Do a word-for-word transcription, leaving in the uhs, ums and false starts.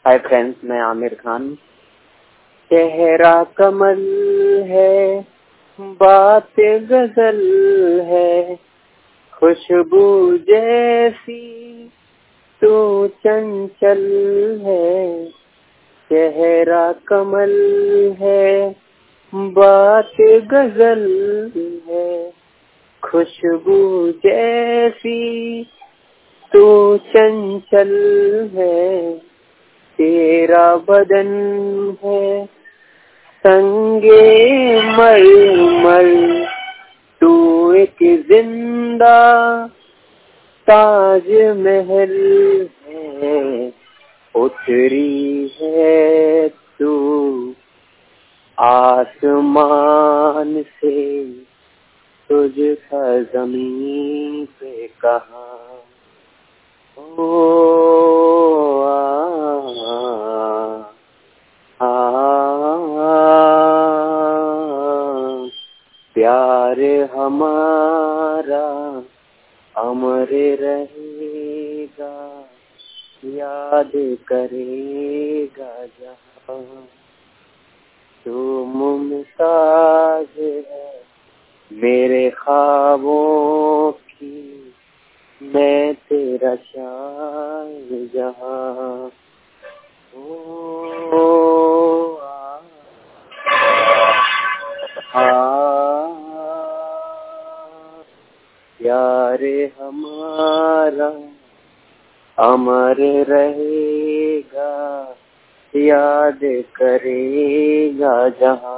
Hi friends, मैं आमिर खान। चेहरा कमल है, बात गजल है, खुशबू जैसी तू चंचल है। चेहरा कमल है, बात गजल है, खुशबू जैसी तू चंचल है। तेरा बदन है संगे मरमर, तू एक जिंदा ताज महल है। उतरी है तू आसमान से, तुझका ज़मीन पे कहाँ। ओ आ, आ, प्यार हमारा अमर रहेगा, याद करेगा जहाँ। तू मुमताज है मेरे ख्वाबों की, मैं तेरा शाहजहां। ओ आ, आ, प्यार हमारा अमर रहेगा, याद करेगा जहां।